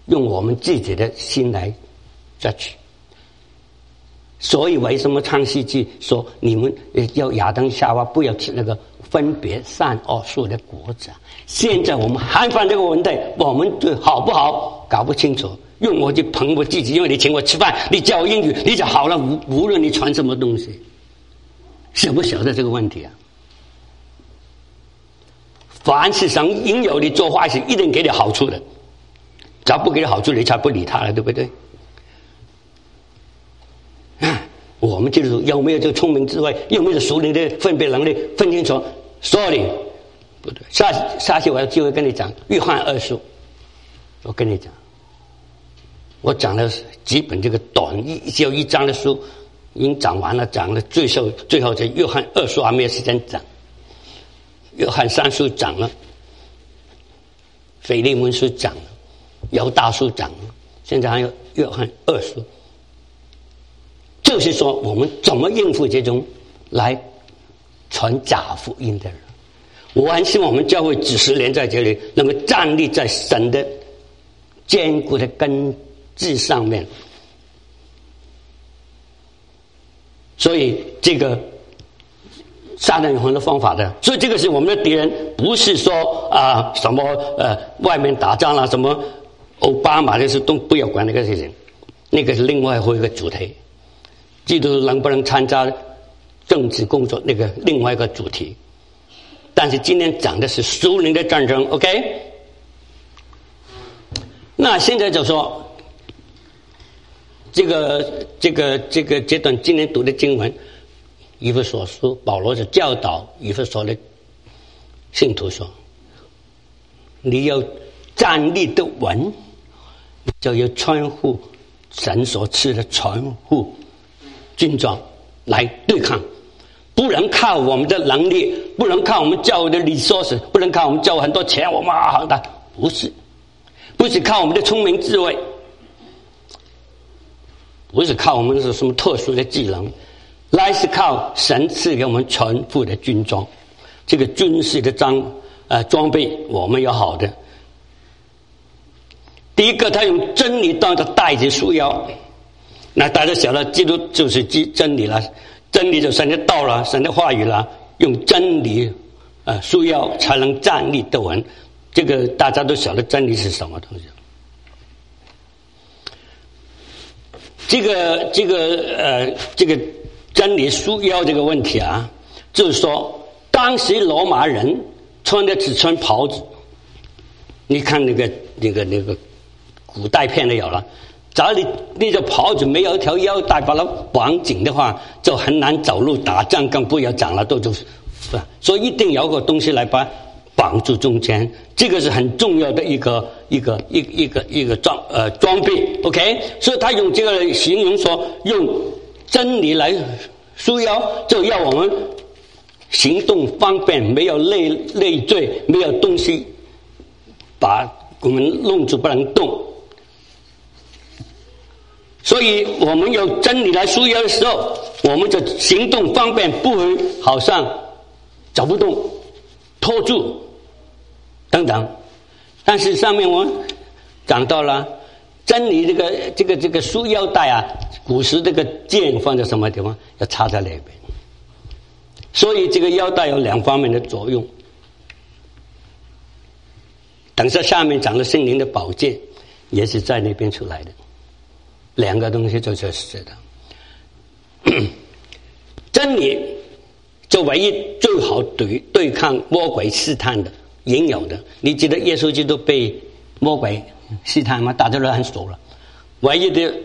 用我们自己的心来judge。所以为什么创世纪说你们要亚当夏娃不要吃那个分别善恶树的果子？现在我们还犯这个问题，我们对好不好搞不清楚，用我去捧我自己，因为你请我吃饭，你教我英语，你就好了，无论你传什么东西，晓不晓得这个问题啊？凡是想引诱你做坏事，一定给你好处的，只要不给你好处，你才不理他了，对不对？我们就是有没有这个聪明智慧，有没有属灵的分别能力，分清楚 sorry 不对。下期我有机会跟你讲约翰2书，我跟你讲，我讲了几本这个短只有1章的书已经讲完了，讲了最后这约翰2书还没有时间讲，约翰3书讲了，腓利门书讲了，犹大书讲了，现在还有约翰2书。就是说我们怎么应付这种来传假福音的人。我很希望我们教会几十年在这里能够站立在神的坚固的根基上面。所以这个撒旦有很多方法的，所以这个是我们的敌人，不是说什么外面打仗啦，什么奥巴马的事都不要管那个事情，那个是另外一个主题。基督徒能不能参加政治工作，那个另外一个主题。但是今天讲的是属灵的战争 ，OK？ 那现在就说这段今天读的经文，以弗所书，保罗是教导以弗所的信徒说，你要站立得稳，就要穿护神所赐的全副军装来对抗，不能靠我们的能力，不能靠我们教会的resources，不能靠我们教会很多钱，我们好的，不是靠我们的聪明智慧，不是靠我们是什么特殊的技能，来是靠神赐给我们全副的军装，这个军事的装备我们有好的。第一个，他用真理当着带子束腰。那大家晓得，基督就是真理了，真理就神的道了，神的话语了，用真理束腰才能站立得稳。这个大家都晓得真理是什么东西。这个真理束腰这个问题啊，就是说当时罗马人穿的只穿袍子，你看那个古代片的有了。只要你那个袍子没有一条腰带把它绑紧的话，就很难走路打仗，更不要讲了，所以一定有个东西来把绑住中间，这个是很重要的一个装备 ，OK？ 所以他用这个形容说，用真理来束腰，就要我们行动方便，没有累赘，没有东西把我们弄住不能动。所以我们有真理来束腰的时候，我们就行动方便，不会好像走不动、拖住等等。但是上面我讲到了真理这个束腰带啊，古时这个剑放在什么地方？要插在那边。所以这个腰带有2方面的作用。等下面讲的圣灵的宝剑，也是在那边出来的。2个东西就是的。真理就唯一最好对抗魔鬼试探的引诱的。你记得耶稣基督被魔鬼试探吗？大家都很熟了。唯一的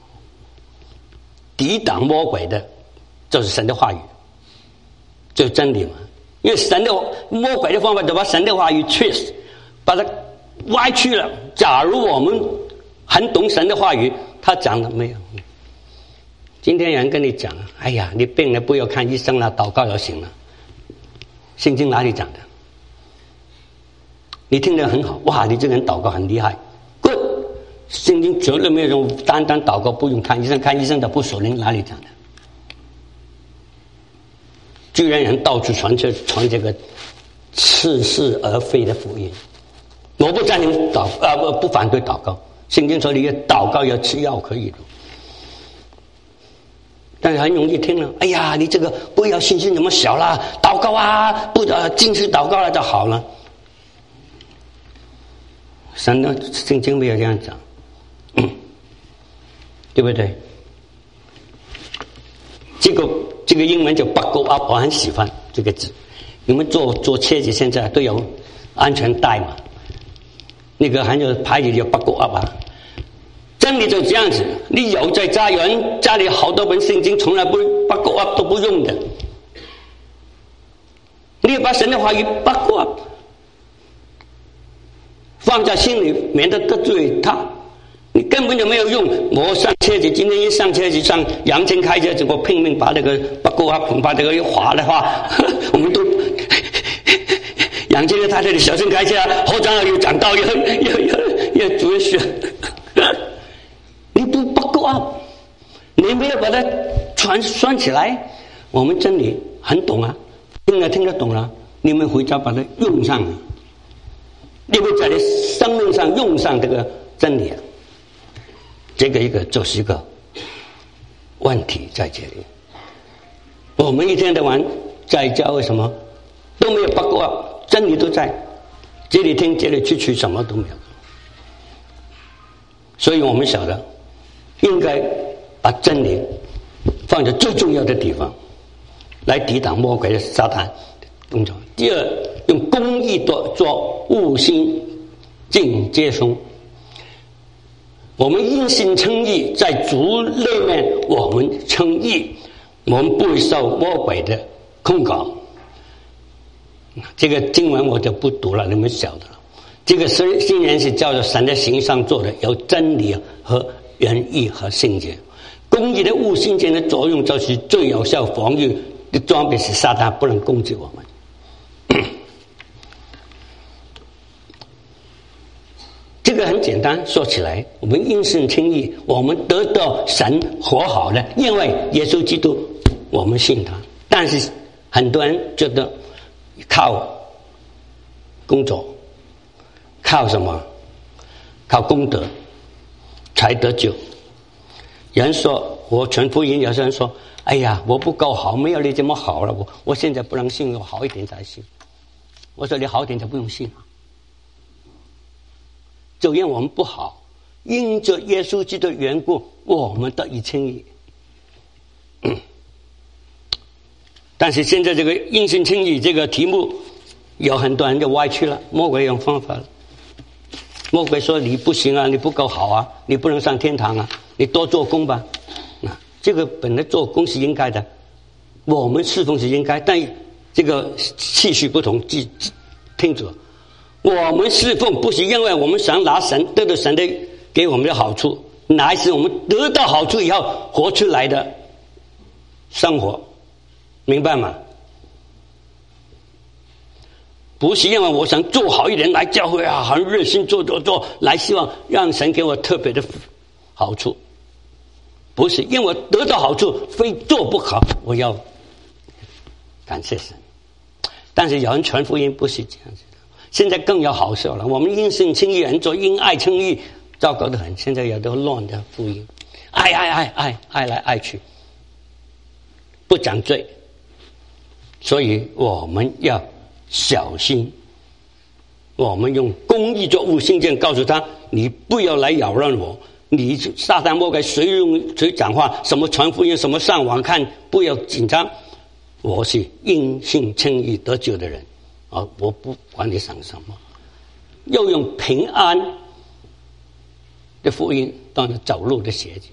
抵挡魔鬼的就是神的话语，就是真理嘛。因为魔鬼的方法就把神的话语 twist， 把它歪曲了。假如我们很懂神的话语，他讲了没有？今天有人跟你讲，哎呀，你病了不要看医生了，祷告就行了。圣经哪里讲的？你听得很好，哇，你这个人祷告很厉害 ，good。圣经绝对没有说单祷告不用看医生，看医生的不属灵，哪里讲的？居然人到处传这个似是而非的福音。我不赞成不反对祷告， 圣经说你要祷告要吃药可以的，但是很容易听了，哎呀，你这个不要信心那么小啦，祷告啊，不禁食祷告了就好了。神的圣经没有这样讲，对不对？这个英文叫 buckle up， 我很喜欢这个字。你们做车子现在都有安全带嘛？那个还有牌子叫 buckle up 啊。真理就这样子，你有在家人家里好多本圣经，从来不 buckle up 都不用的。你要把神的话语 buckle up， 放在心里，免得得罪他。你根本就没有用。我上车子，今天一上车子上杨清开车子，我拼命把那个buckle up，把这个一划的话，我们都杨清的太太你小心开车，后长又讲道，要注意学。你不buckle up，你没有把它拴起来。我们真理很懂啊，听得懂了，你们回家把它用上了，你会在你生命上用上这个真理啊。这个一个就是一个问题在这里。我们一天到晚在家为什么都没有buckle up，真理都在这里听这里去，什么都没有。所以我们晓得应该把真理放在最重要的地方，来抵挡魔鬼的撒旦工作。第二，用公义做悟心境接松。我们因信称义，在主里面我们称义，我们不会受魔鬼的控告。这个经文我就不读了，你们晓得了。这个新人是叫做神的形上做的，有真理和仁义和圣洁。公义的悟性间的作用就是最有效防御的装备，是撒旦不能攻击我们。这个很简单，说起来，我们因信称义，我们得到神和好了，因为耶稣基督，我们信他。但是很多人觉得靠工作，靠什么？靠功德才得救。有人说我传福音，有些人说：“哎呀，我不够好，没有你这么好了，我现在不能信，我好一点才信。”我说：“你好一点就不用信了。”就因为我们不好，因着耶稣基督的缘故，我们得以称义。但是现在这个因信称义这个题目，有很多人就歪曲了，魔鬼用方法了。魔鬼说你不行啊，你不够好啊，你不能上天堂啊，你多做工吧。这个本来做工是应该的，我们侍奉是应该，但这个次序不同，听着。我们侍奉不是因为我们想拿神得到神的给我们的好处，乃是我们得到好处以后活出来的生活，明白吗？不是因为我想做好一点来教会啊，很热心做，来希望让神给我特别的好处，不是因为我得到好处非做不可，我要感谢神。但是有人传福音不是这样子。现在更要好笑了，我们因信称义，人做因爱称义，糟糕得很。现在有的乱的福音，爱来爱去，不讲罪。所以我们要小心，我们用公义做悟性剑，告诉他：你不要来扰乱我。你撒旦魔鬼谁讲话，什么传福音，什么上网看，不要紧张。我是因信称义得救的人。我不管你想什么，又用平安的福音当成走路的鞋子。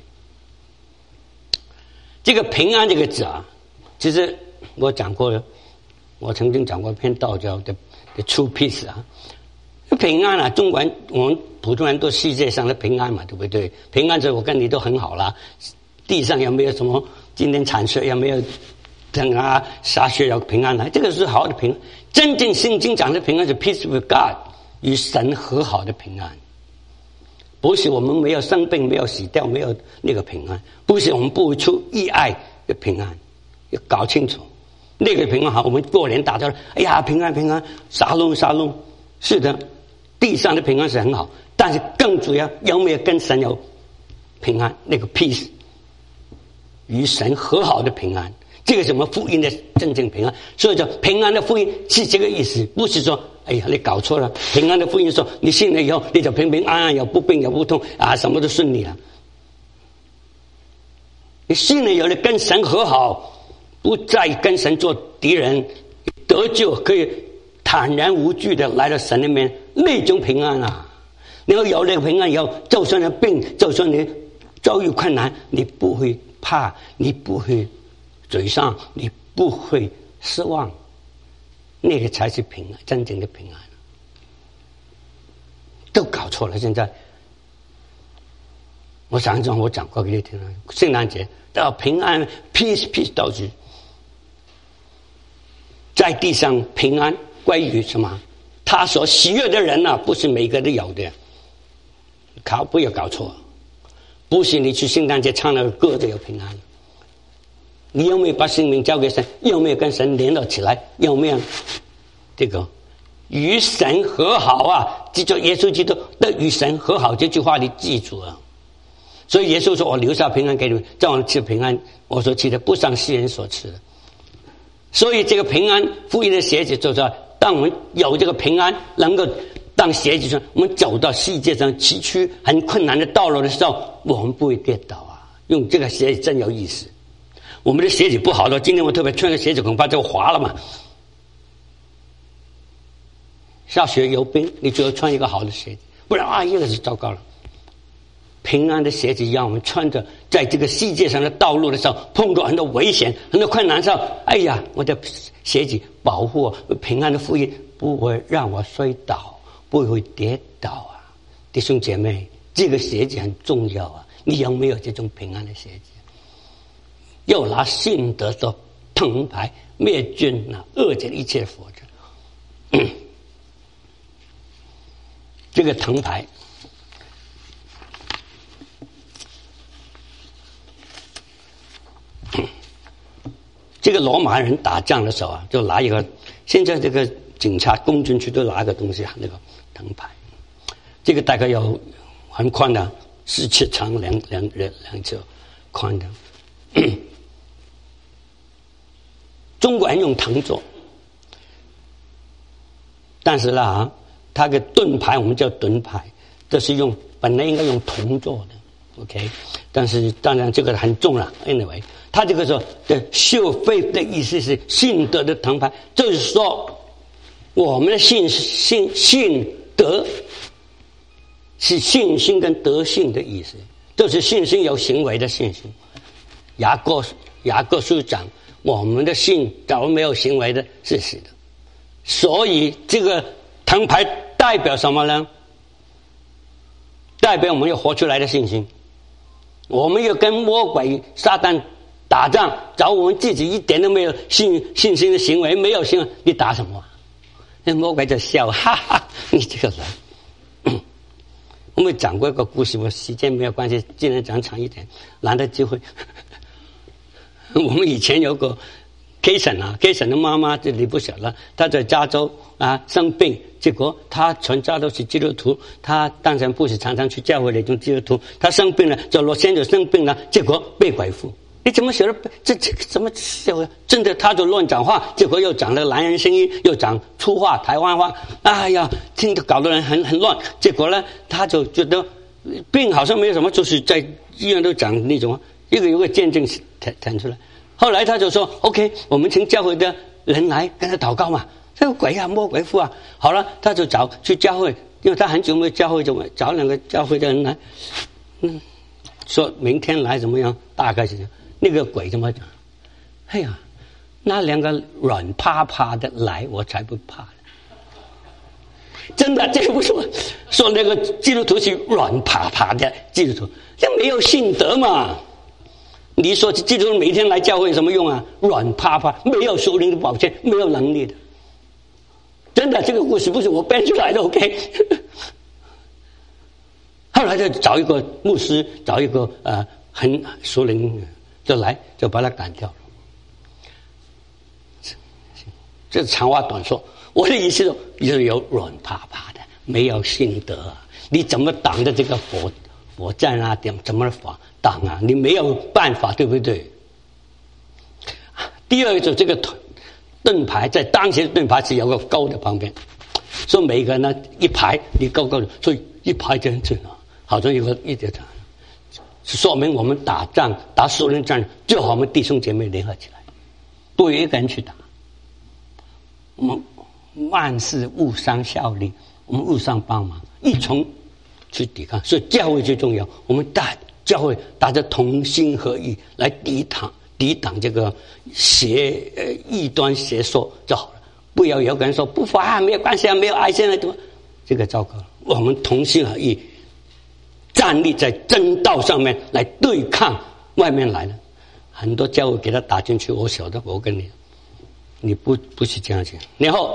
这个平安这个字啊，其实我讲过了，我曾经讲过一篇道教的 True Peace 啊。平安啊，中国人我们普通人都世界上的平安嘛，对不对？平安者我跟你都很好啦，地上有没有什么今天产税，有没有等啊洒血要平安来，这个是好的平安。真正圣经讲的平安是 peace with God， 与神和好的平安，不是我们没有生病，没有死掉，没有那个平安，不是我们不会出意外的平安，要搞清楚那个平安好。我们过年打掉了，哎呀平安，沙龙，是的，地上的平安是很好， 但是更主要有没有跟神有平安，那个 peace， 与神和好的平安，这个什么福音的真正平安。所以说平安的福音是这个意思，不是说哎呀你搞错了，平安的福音说你信了以后你就平平安安，有不病有不痛啊，什么都顺利了。你信了以后你跟神和好，不再跟神做敌人，得救可以坦然无惧的来到神那边，那种平安啊！你要有那个平安以后，就算你病，就算你遭遇困难，你不会怕，你不会沮丧，你不会失望，那个才是平安，真正的平安。都搞错了，现在我上次我讲过给你听了，圣诞节到平安 peace 到底在地上平安归于什么？他所喜悦的人啊，不是每个都有的，不要搞错，不是你去圣诞节唱那个歌就有平安。你有没有把生命交给神？有没有跟神联络起来？有没有这个与神和好啊？记住耶稣基督的与神和好这句话，你记住啊。所以耶稣说：“我留下平安给你们，叫我吃平安。”我所吃的不像世人所吃的。所以这个平安福音的写子就是说，当我们有这个平安，能够当写子说，我们走到世界上崎岖很困难的道路的时候，我们不会跌倒啊。用这个写子真有意思。我们的鞋子不好的，今天我特别穿个鞋子，恐怕就滑了嘛。下雪有冰，你只有穿一个好的鞋子，不然啊，又是糟糕了。平安的鞋子让我们穿着，在这个世界上的道路的时候，碰到很多危险、很多困难的时候，哎呀，我的鞋子保护我，平安的福音不会让我摔倒，不会跌倒啊！弟兄姐妹，这个鞋子很重要啊！你有没有这种平安的鞋子？又拿信德的藤牌灭尽了恶者一切佛者。这个藤牌这个罗马人打仗的时候啊，就拿一个，现在这个警察攻进去都拿个东西啊，那个藤牌，这个大概有很宽的，4尺长2尺宽的。中国人用藤做，但是啦，它的盾牌我们叫盾牌，这是本来应该用铜做的 ，OK， 但是当然这个很重了 ，anyway。他这个说的秀费的意思是信德的藤牌，就是说我们的信德是信心跟德性的意思，就是信心有行为的信心。雅各书讲，我们的信假如没有行为的是死的，所以这个藤牌代表什么呢？代表我们有活出来的信心，我们要跟魔鬼撒旦打仗，找我们自己一点都没有信心的行为，没有信，你打什么？那魔鬼就笑，哈哈，你这个人。我们讲过一个故事，我时间没有关系，尽量讲长一点，难得机会。我们以前有个 K 婶啊 ，K 婶的妈妈这里不小了，她在加州啊生病，结果她全家都是基督徒，她当然不是常常去教会那种基督徒，她生病了，在洛杉矶生病了，结果被鬼附。你怎么写的？这怎么写？真的，他就乱讲话，结果又讲了男人声音，又讲粗话、台湾话，哎呀，听得搞得人很乱。结果呢，他就觉得病好像没有什么，就是在医院都讲那种一个见证弹出来。后来他就说 ：“OK， 我们请教会的人来跟他祷告嘛。”这个鬼啊，魔鬼附啊。好了，他就去教会，因为他很久没有教会，就找2个教会的人来，说明天来怎么样？大概是这样。那个鬼怎么讲？哎呀，那2个软趴趴的来，我才不怕。真的，这个不是说那个基督徒是软趴趴的基督徒，这没有信德嘛？你说基督徒每天来教会有什么用啊？软趴趴，没有属灵的保健，没有能力的。真的，这个故事不是我编出来的 ，OK。后来就找一个牧师，找一个很属灵。就来就把他赶掉了。这长话短说，我的意思就是有软趴趴的，没有信德， 你怎么挡着这个火箭啊？怎么挡啊？你没有办法，对不对？第二种，这个盾牌在当时的盾牌是有个高的旁边，所以每一个人呢一排，你高高的，所以一排这样子啊，好像有个一点长，说明我们打仗打苏联战，最好我们弟兄姐妹联合起来，不一个人去打。我们万事互相效力，我们互相帮忙，一同去抵抗。所以教会最重要，我们教会大家同心合意来抵挡这个异端邪说就好了。不要有个人说不法啊，没有关系啊，没有爱心啊，这个糟糕了。我们同心合意，站立在真道上面来对抗外面来的很多教会给他打进去。我晓得，我跟你不是这样子。然后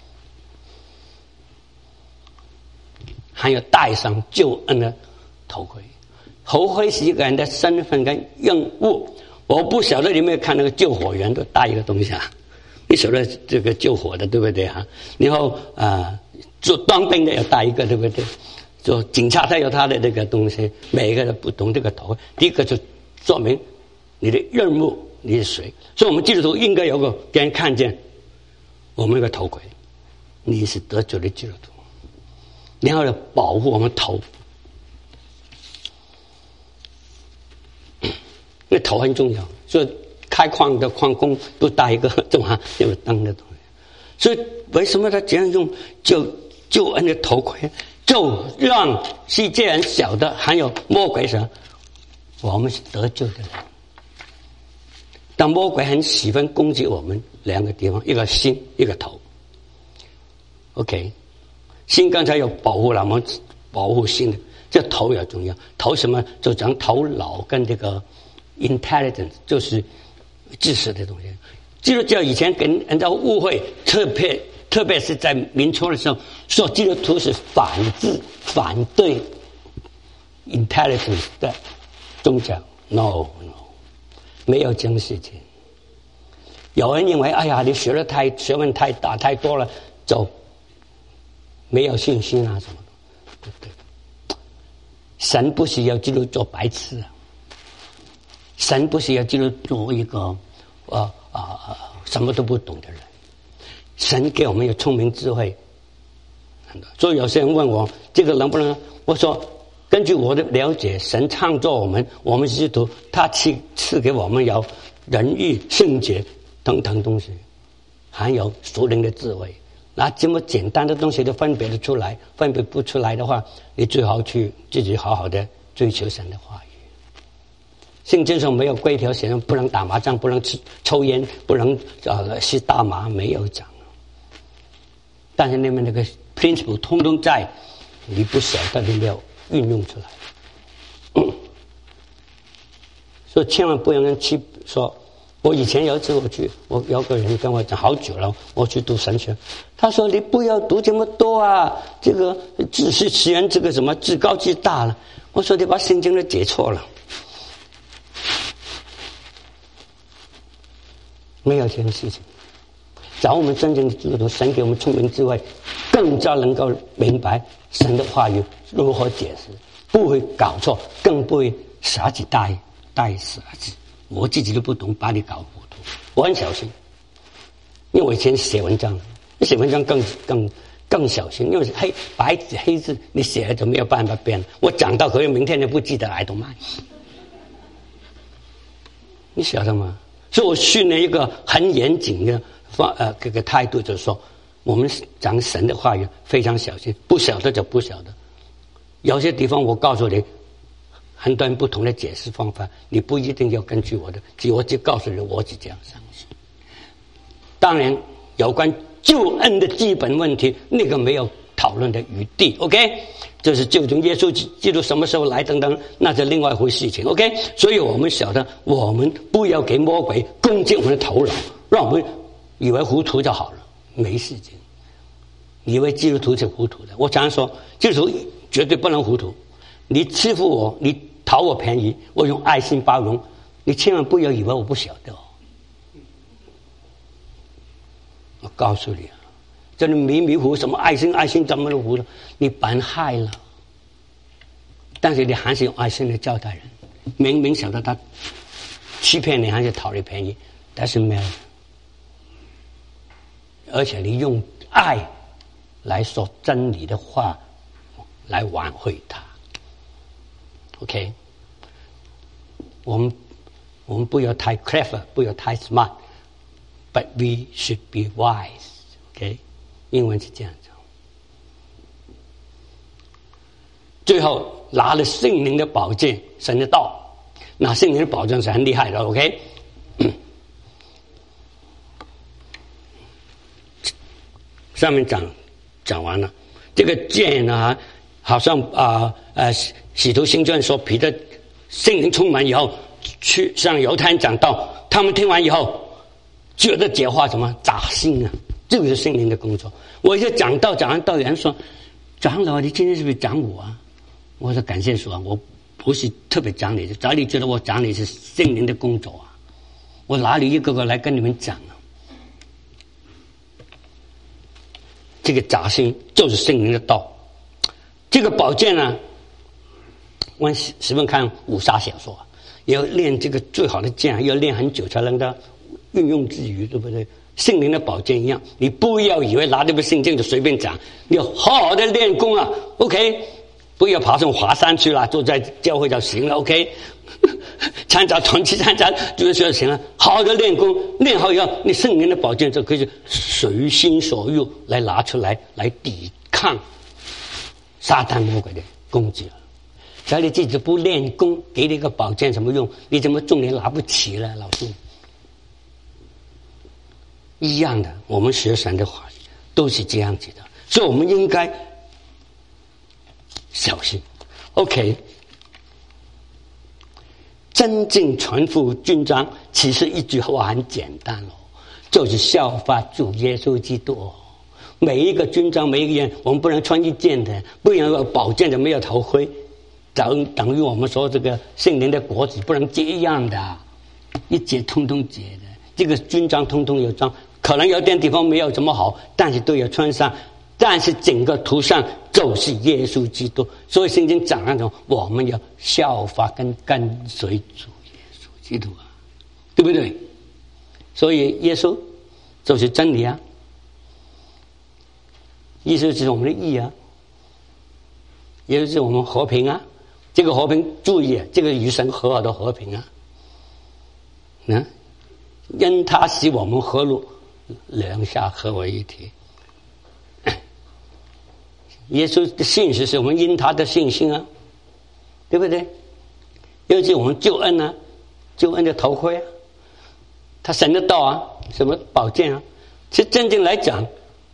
还有戴上救恩的头盔。头盔是一个人的身份跟任务。我不晓得你有没有看那个救火员都带一个东西啊？你晓得这个救火的对不对啊？然后做当兵的要带一个，对不对？做警察他有他的这个东西，每一个人不同这个头盔。第一个就说明你的任务，你是谁。所以我们基督徒应该有个给人看见我们那个头盔，你是得救的基督徒，然后要保护我们头。因为头很重要，所以开矿的矿工都带一个这么有灯的东西。所以为什么他这样用救恩的头盔，就让世界人晓得，还有魔鬼说我们是得救的人。但魔鬼很喜欢攻击我们两个地方，一个心，一个头。OK， 心刚才有保护了，我们保护心的，这头也重要。头什么？就讲头脑跟这个intelligence， 就是知识的东西。基督教以前跟人家误会，特别是在民初的时候，说基督徒是反对 intelligence 的宗教。No， 没有这种事情。有人认为，哎呀，你学问太大太多了，就没有信心啊什么的，对不对？神不是要基督做白痴啊。神不是要基督做一个什么都不懂的人，神给我们有聪明智慧。所以有些人问我这个能不能，我说根据我的了解，神创造我们基督徒，他赐给我们有仁义、圣洁等等东西，还有属灵的智慧。那这么简单的东西都分别得出来，分别不出来的话，你最好去自己好好的追求神的话语。圣经上没有规条写上不能打麻将，不能抽烟，不能吸大麻，没有讲。但是你们那个 principle 通通在，你不晓得你没有运用出来。所以千万不能去说。我以前有一次我有个人跟我讲好久了，我去读神学，他说你不要读这么多啊，这个只是实验这个什么至高至大了。我说你把圣经都解错了。没有这件事情。找我们真正的基督徒，神给我们聪明智慧，更加能够明白神的话语如何解释，不会搞错，更不会傻子带傻子。我自己都不懂，把你搞糊涂。我很小心，因为我以前写文章更小心，因为白纸黑字你写了就没有办法变。我讲到可能明天就不记得，I don't mind。你晓得吗？所以我训练一个很严谨的这个态度，就是说我们讲神的话语非常小心，不晓得就不晓得。有些地方我告诉你，很多人不同的解释方法，你不一定要根据我的，我就告诉你，我只这样相信。当然，有关救恩的基本问题，那个没有讨论的余地。OK， 就是究竟耶稣基督什么时候来等等，那是另外一回事情。OK， 所以我们晓得，我们不要给魔鬼攻击我们的头脑，让我们以为糊涂就好了，没事情。以为基督徒是糊涂的，我常说，基督徒绝对不能糊涂。你欺负我，你讨我便宜，我用爱心包容，你千万不要以为我不晓得。我告诉你啊，这里迷糊什么爱心怎么都糊涂，你本害了。 但是你还是用爱心来教导人，明明晓得他欺骗你还是讨你便宜，但是没有，而且你用爱来说真理的话来挽回他。 OK， 我们不要太 clever， 不要太 smart， but we should be wise。 OK， 英文是这样子。最后拿了圣灵的宝剑，神的道，那圣灵的宝剑是很厉害的。 OK， 上面讲完了，这个剑呢，好像使徒行传说彼得圣灵充满以后去向犹太人讲道，他们听完以后觉得解化什么扎心啊，这个是圣灵的工作。我就讲完道，有人说长老，你今天是不是讲我啊？我说感谢主啊，我不是特别讲你，只要你觉得我讲你是圣灵的工作啊，我哪里一个个来跟你们讲啊？这个扎心就是圣灵的道。这个宝剑呢，我十分看武侠小说，要练这个最好的剑，要练很久才能够运用自如，对不对？圣灵的宝剑一样，你不要以为拿这部圣经就随便讲，你要好好的练功啊。OK， 不要爬上华山去了，坐在教会就行了。OK， 参加团契参加就行了，好好的练功，练好以后，你圣灵的宝剑就可以随心所欲来拿出来，来抵抗撒旦魔鬼的攻击了。只要你自己不练功，给你一个宝剑什么用？你怎么重点拿不起了，老兄？一样的，我们学神的话都是这样子的，所以我们应该小心。OK， 真正传福军章，其实一句话很简单哦，就是效法主耶稣基督哦。每一个军章，每一个人，我们不能穿一件的，不然有宝剑就没有头盔，等于我们说这个圣灵的果子不能这样的，一节通通节的。这个军章通通有章，可能有点地方没有这么好，但是都要穿上。但是整个图上就是耶稣基督，所以圣经讲那种我们要效法跟随主耶稣基督啊，对不对？所以耶稣就是真理啊，耶稣就是我们的义啊，耶稣是我们和平啊。这个和平，注意啊，这个与神和好的和平啊，因他使我们和睦，两下合为一体。耶稣的信息是我们因他的信心啊，对不对？尤其我们救恩啊，救恩的头盔啊，他神的道啊，什么宝剑啊。其实真正来讲，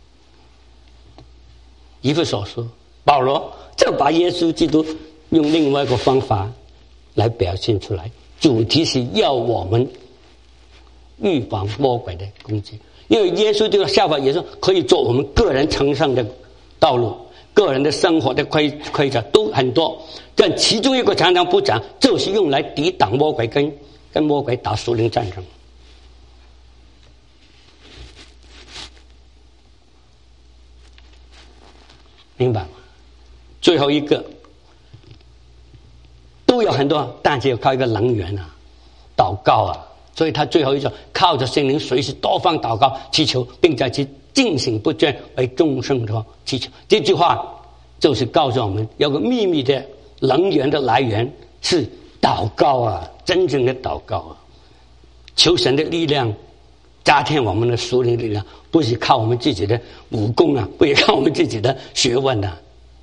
以弗所书保罗就把耶稣基督用另外一个方法来表现出来，主题是要我们预防魔鬼的攻击。因为耶稣这个效法也是可以做我们个人成圣的道路，个人的生活的规则都很多，但其中一个常常不讲，就是用来抵挡魔鬼，跟魔鬼打属灵战争。明白吗？最后一个都有很多，但是要靠一个能源啊，祷告啊。所以他最后一种靠着圣灵随时多方祷告祈求，并在其警醒不倦为众圣徒祈求。这句话就是告诉我们，有个秘密的能源的来源是祷告啊，真正的祷告啊，求神的力量加添我们的属灵力量，不是靠我们自己的武功啊，不是靠我们自己的学问啊。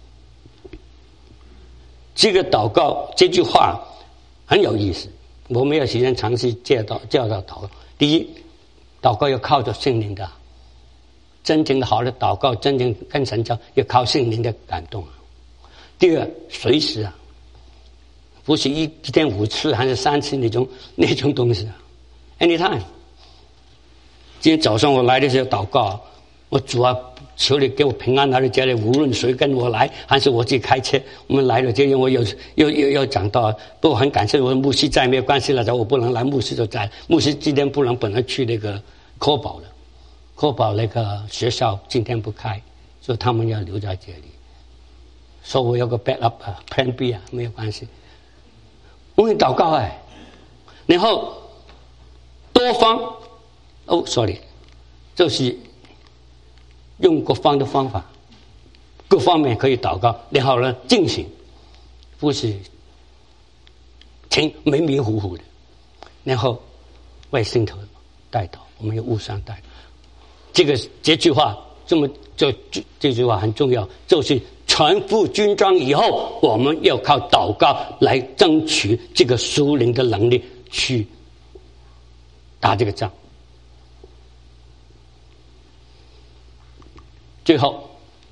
这个祷告这句话很有意思，我没有时间尝试教导祷告。第一，祷告要靠着圣灵的，真正的好的祷告，真正跟神交要靠圣灵的感动啊。第二，随时啊，不是一天5次还是3次那种东西啊 ，anytime。今天早上我来的时候祷告，我主啊，求你给我平安来到家里，无论谁跟我来，还是我自己开车，我们来了这样，我有讲到，不过很感谢我的牧师在，没有关系了，我不能来，牧师就在，牧师今天不能本来去那个科宝了，科宝那个学校今天不开，所以他们要留在这里， 说我有个 backup plan B 啊，没有关系。我们祷告然后多方sorry， 就是用各方的方法，各方面可以祷告，然后呢进行，不是迷迷糊糊的，然后为信徒代祷，我们有互相代祷。这句话这句话很重要，就是全副军装以后，我们要靠祷告来争取这个属灵的能力去打这个仗。最后，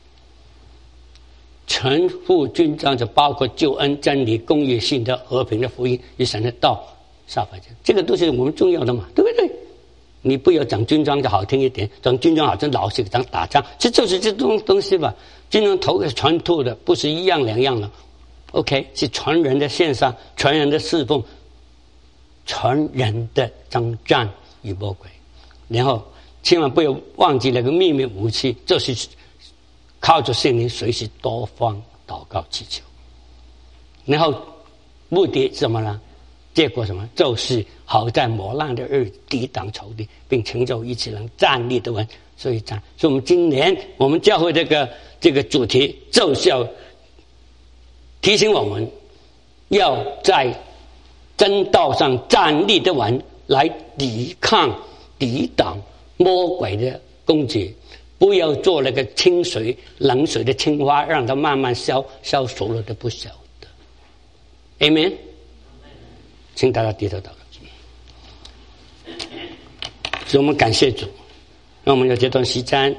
全副军装就包括救恩、真理、公义、信德、和平的福音与神的道撒法，这个都是我们重要的嘛，对不对？你不要讲军装就好听一点，讲军装好像老是讲打仗，这就是这东西吧。军装头是全套的，不是一样两样的。OK， 是全人的献上，全人的侍奉，全人的征战与魔鬼。然后千万不要忘记那个秘密武器，就是靠着圣灵随时多方祷告祈求。然后目的是什么呢？结果什么？就是好在磨难的日抵挡仇敌，并成就一切能站立的稳。所以我们今年我们教会这个主题就是要提醒我们，要在真道上站立的稳，来抵抗抵挡魔鬼的攻击，不要做那个清水冷水的青蛙，让它慢慢消熟了都不晓得。Amen。请大家低头祷告。所以我们感谢主，让我们有这段时间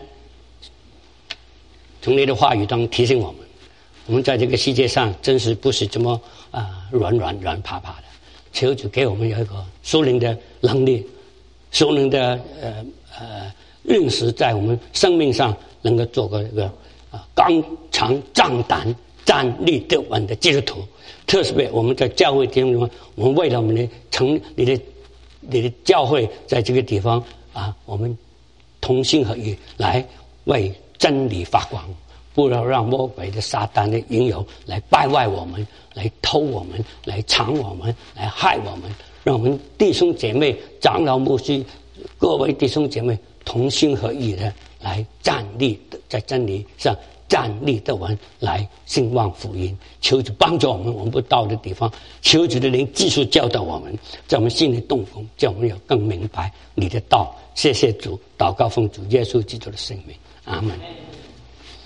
从你的话语中提醒我们在这个世界上真是不是这么软趴趴的。求主给我们有一个属灵的能力，属灵的认识，在我们生命上能够做个一个刚强壮胆、站立得稳的基督徒。特别我们在教会当中，我们为了我们的你的教会在这个地方我们同心合意来为真理发光，不要让魔鬼的撒旦的引诱来败坏我们，来偷我们，来抢我们，来害我们。让我们弟兄姐妹、长老牧师、各位弟兄姐妹同心合意的来站立在真理上，站立得稳，来兴旺福音。求主帮助我们不到的地方，求主的灵继续教导我们，在我们心里动工，叫我们有更明白你的道。谢谢主，祷告奉主耶稣基督的圣名，阿门。